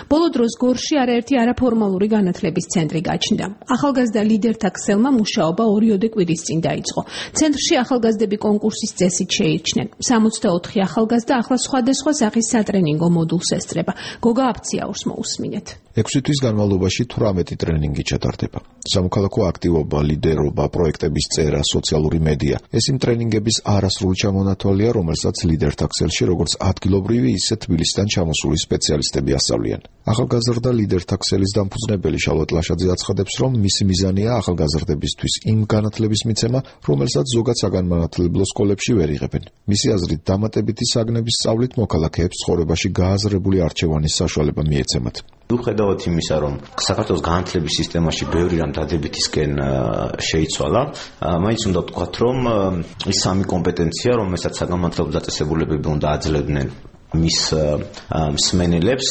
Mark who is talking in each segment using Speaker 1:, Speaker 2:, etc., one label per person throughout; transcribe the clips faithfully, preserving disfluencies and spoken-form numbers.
Speaker 1: ბოლო დროს გორში არაერთი არაფორმალური განათლების ცენტრი გაჩნდა. ახალგაზრდა ლიდერთა ქსელმა მუშაობა ორიოდე კვირის წინ დაიწყო. ცენტრში ახალგაზრდები კონკურსის წესით შეირჩნენ. სამოცდაოთხი ახალგაზრდა ახლა სხვადასხვა სახის სატრენინგო მოდულს ესწრება. გოგა აფციაურს მოусმინეთ.
Speaker 2: ექვსი თვის განმავლობაში თვრამეტი ტრენინგი ჩატარდება. სამოქალაქო აქტივობა, ლიდერობა, პროექტების წერა, სოციალური მედია. ეს იმ ტრენინგების არასრული ჩამონათვალია, რომელსაც ლიდერთა ქსელში როგორც ადგილობრივი, ისე თბილისიდან ჩამოსული სპეციალისტები ასწავლიან. ახალგაზრდა ლიდერთა ქსელის დამფუძნებელი შალვა ტლაშაძე აცხადებს, რომ მისი მიზანია ახალგაზრდებისთვის იმ განათლების მიცემა, რომელსაც ზოგად საგანმანათლებლო სკოლებში ვერ იღებენ. მისი აზრით, დამატებითი საგნების სწავლით მოქალაქეებს ცხოვრებაში გააზრებული არჩევანის საშუალება მიეცემათ.
Speaker 3: მიუხედავად იმისა, რომ საქართველოს განათლების სისტემაში ბევრი რამ დადებითისკენ შეიცვალა, მაინც უნდა ვთქვათ, რომ ის სამი კომპეტენცია, რომელსაც საგანმანათლებლო დაწესებულებები უნდა აძლევდნენ მის მსმენელებს,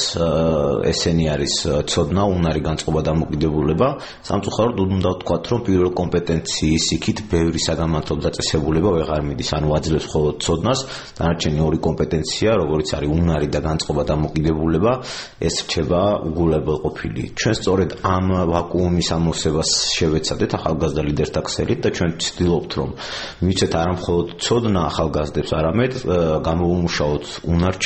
Speaker 3: ესენი არის ცოდნა, უნარი, განწყობა, დამოკიდებულება. სამწუხაროდ უნდა ვთქვათ, რომ პირველ კომპეტენციის იქით ბევრი საგანმანათლებლო დაწესებულება ვეღარ მიდის, ანუ აძლევს მხოლოდ ცოდნას, დანარჩენი ორი კომპეტენცია, როგორც არის უნარი და განწყობა, დამოკიდებულება, ეს რჩება უგულებელყოფილი. ჩვენ სწორედ ამ ვაკუუმის ამოვსებას შევეცადეთ ახალგაზრდა ლიდერთა ქსელით და ჩვენ ვცდილობთ, რომ მივცეთ არა მხოლოდ ცოდნა ახალგაზრდებს, არამედ გამოვუმუშაოთ უნარჩვენები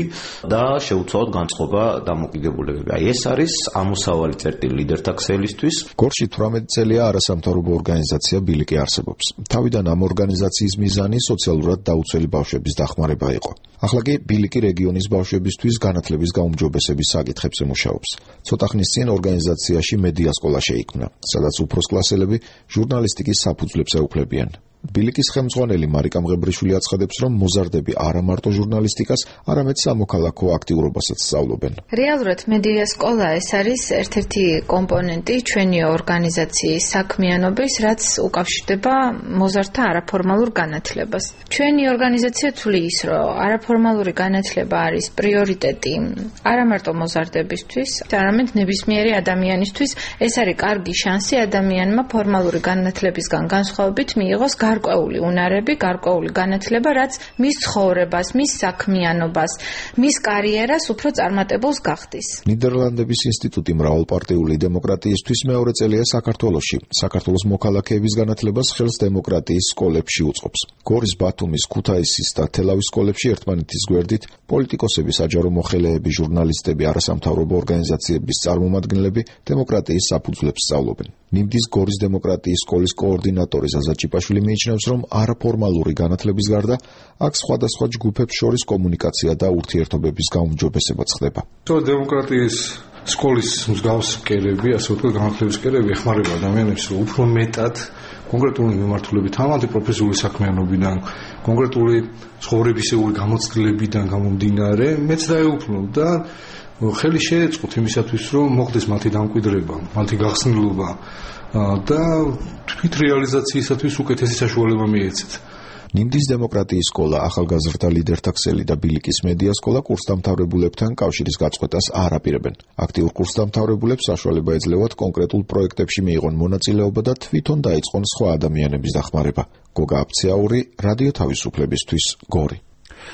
Speaker 3: და შეუცვალოთ განწყობა დამოკიდებულებები. აი ეს არის ამოსავალი წერტილი ლიდერთა ქსელისთვის.
Speaker 2: გორში თვრამეტი წელია არასამთავრობო ორგანიზაცია ბილიკი არსებობს. თავიდან ამ ორგანიზაციის მიზანი სოციალურად დაუცველი ბავშვების დახმარება იყო. ახლა კი ბილიკი რეგიონის ბავშვებისთვის განათლების გაუმჯობესების საკითხებს ემუშაობს. ცოტა ხნის წინ ორგანიზაციაში მედია სკოლა შეიქმნა, სადაც უფროსკლასელები ჟურნალისტიკის საფუძვლებს ეუფლებიან. ბილიკის ხელმძღვანელი მარიკა მღებრიშვილი აცხადებს, რომ მოზარდები არა მარტო ჟურნალისტიკას, არამედ სამოქალაქო აქტიურობასაც სწავლობენ.
Speaker 4: რეალურად მედია სკოლა ეს არის ერთ-ერთი კომპონენტი ჩვენი ორგანიზაციის საქმიანობის, რაც უკავშირდება მოზარდთა არაფორმალურ განათლებას. ჩვენი ორგანიზაცია თვლის, რომ არაფორმალური განათლება არის პრიორიტეტი არა მარტო მოზარდებისთვის, არამედ ნებისმიერი ადამიანისთვის. ეს არის კარგი შანსი ადამიანმა ფორმალური განათლებისგან განსხვავებით მიიღოს გარკვეული უნარები, გარკვეული განათლება, რაც მის ცხოვრებას, მის საქმიანობას, მის კარიერას უფრო წარმატებულს გახდის.
Speaker 2: ნიდერლანდების ინსტიტუტი მრავალპარტიული დემოკრატიისთვის მეორე წელია საქართველოში. საქართველოს მოქალაქეების განათლებას ხელს დემოკრატიის სკოლებში უწყობს. გორის, ბათუმის, ქუთაისის და თელავის სკოლებში ერთმანეთის გვერდით პოლიტიკოსები, საჯარო მოხელეები, ჟურნალისტები, არასამთავრობო ორგანიზაციების წარმომადგენლები დემოკრატიის საფუძვლებს სწავლობენ. ნიმდის გორის დემოკრატიის სკოლის კოორდინატორი ზაზა ჭიპაშვილი მიიჩნევს, რომ არაფორმალური განათლების გარდა აქ სხვადასხვა ჯგუფებს შორის კომუნიკაცია და ურთიერთობების გაუმჯობესებაც ხდება.
Speaker 5: დემოკრატიის სკოლის მსგავს კერები, ასე ვთქვათ, განათლების კერები ეხმარება ადამიანებს, რომ უფრო მეტად კონკრეტული მიმართულებით, ამათი პროფესიული საქმიანობიდან, კონკრეტული ცხოვრებისეული გამოცდილებიდან გამომდინარე, მეც დაეუფლო და ხელი შეეწყოთ იმისათვის, რომ მოხდეს მათი დამკვიდრება, მათი გახსნილობა და თვით რეალიზაციისათვის უკეთესი საშუალება მიეცეთ.
Speaker 2: ნიმდის დემოკრატიის სკოლა, ახალგაზრდა ლიდერთა ქსელი და ბილიკის მედია სკოლა კურსდამთავრებულებთან კავშირის გაწყვეტას არ აპირებენ. აქტიურ კურსდამთავრებულებს საშუალება ეძლევათ კონკრეტულ პროექტებში მიიღონ მონაწილეობა და თვითონ დაიწყონ სხვა ადამიანების დახმარება. გოგა აფციაური, რადიო თავისუფლებისთვის, გორი.